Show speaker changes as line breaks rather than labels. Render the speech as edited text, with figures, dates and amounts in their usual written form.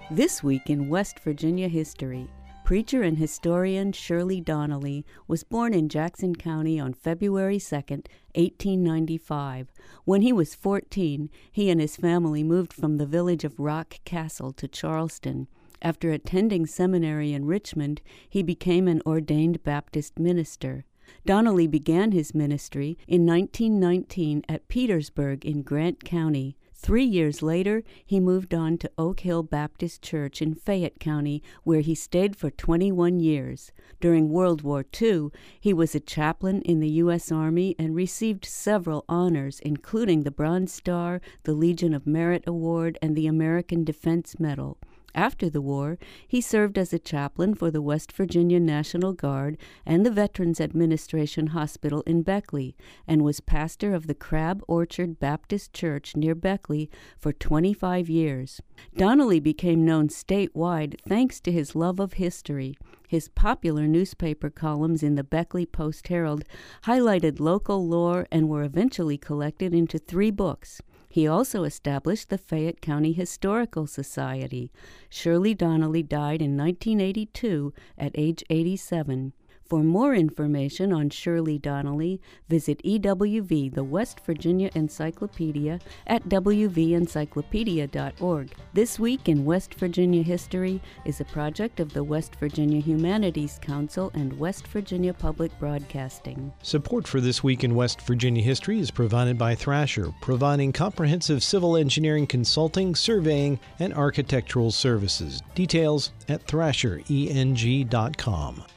This week in West Virginia history, preacher and historian Shirley Donnelly was born in Jackson County on February 2, 1895. When he was 14, he and his family moved from the village of Rock Castle to Charleston. After attending seminary in Richmond, he became an ordained Baptist minister. Donnelly began his ministry in 1919 at Petersburg in Grant County. 3 years later, he moved on to Oak Hill Baptist Church in Fayette County, where he stayed for 21 years. During World War II, he was a chaplain in the U.S. Army and received several honors, including the Bronze Star, the Legion of Merit Award, and the American Defense Medal. After the war, he served as a chaplain for the West Virginia National Guard and the Veterans Administration Hospital in Beckley, and was pastor of the Crab Orchard Baptist Church near Beckley for 25 years. Donnelly became known statewide thanks to his love of history. His popular newspaper columns in the Beckley Post-Herald highlighted local lore and were eventually collected into 3 books. He also established the Fayette County Historical Society. Shirley Donnelly died in 1982 at age 87. For more information on Shirley Donnelly, visit EWV, the West Virginia Encyclopedia, at wvencyclopedia.org. This Week in West Virginia History is a project of the West Virginia Humanities Council and West Virginia Public Broadcasting.
Support for This Week in West Virginia History is provided by Thrasher, providing comprehensive civil engineering consulting, surveying, and architectural services. Details at thrashereng.com.